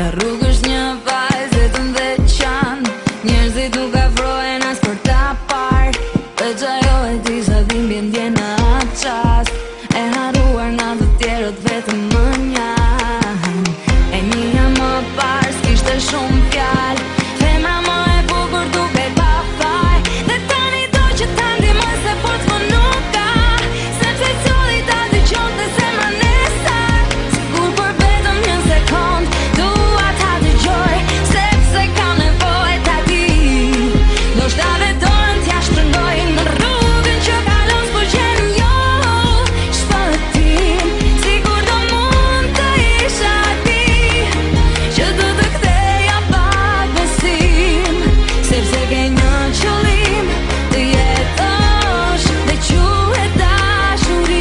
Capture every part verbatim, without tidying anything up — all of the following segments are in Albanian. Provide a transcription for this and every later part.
Në rrugë është një vajzë të veçantë, njerëzit nuk afrohen as për ta parë, veç ajo e di sa dhimbje ndjen në atë qast, e haruar nga të tjerët vetëm më njanë. E mia më parë s'kishte shumë fjalë, femra më e bukur duket pa faj, dhe tani do që ta ndihmoj se forcë më nuk ka, sepse solli ta dëgjonte zemrën e saj, sigur për vetëm një sekond dua ta dëgjoj, sepse kam nevojë ta di. Ndoshta vetëm t'ja shtrëngoj në rrugën që kalon s'pëlqen jo, shpëtim, sigur do mund të isha ti, që do të ktheja pak besim, sepse ke një qëllim të jetosh dhe quhet dashuri.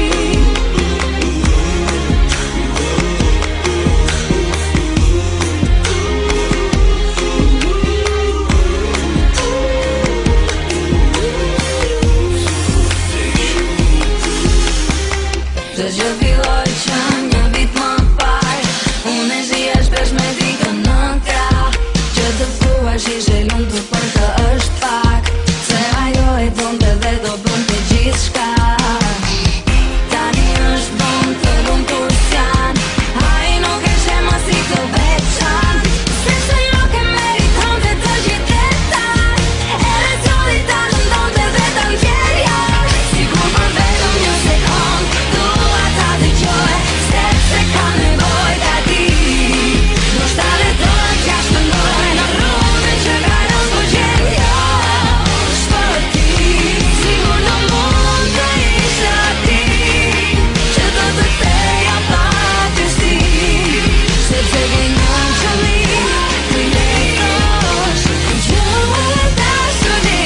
Çdo gjë filloi që një vit më parë, unë e zhija shpesh me dikën në krah, që të thuash ishe lumtur për të është pak, se ajo e donte dhe do bënte gjithçka. Tani është vonë të lumtur s'janë, ai nuk e sheh më si të veçantë, sepse nuk e meritonte të gjithë detaj, edhe solli ta shndonte dhe ta ndjerja, sigur për vetëm një sekond dua ta dëgjoj, sepse kam nevojë ta di. Ndoshta vetëm t'ja shpëndoj në rrugën që kalon s'pëlqen jo, shpëtim, sigur do mund të isha ti, që do të ktheja pak besim, sepse ke një qëllim të jetosh dhe quhet dashuri.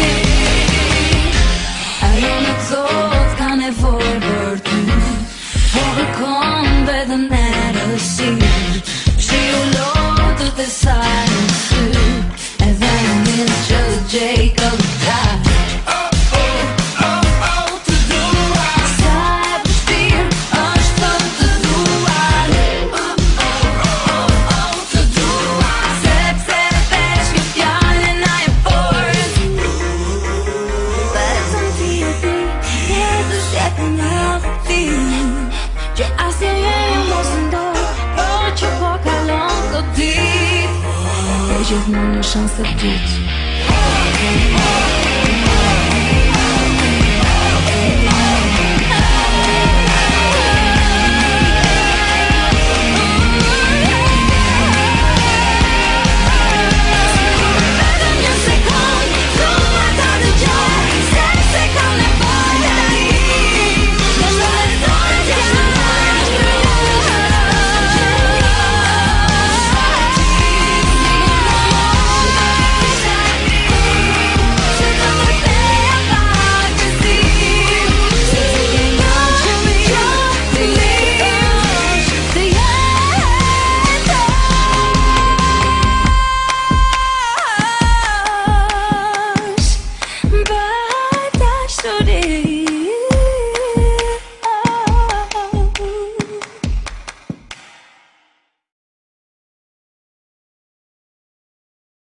Ajo në thot ka nevojë për ty, po kërkon vetëm errësirë, shiu lotët e saj në sy, edhe në nis që të gjej këllëtar. Të dua, sa e vështirë është të duar, të dua, sepse veç një fjalë na e fortë, vetëm ti e di, jetës jetë nga kuptim, që asnjëherë mos ndodh, por që po kalon këtë ditë, e gjithmonë një shans të dytë.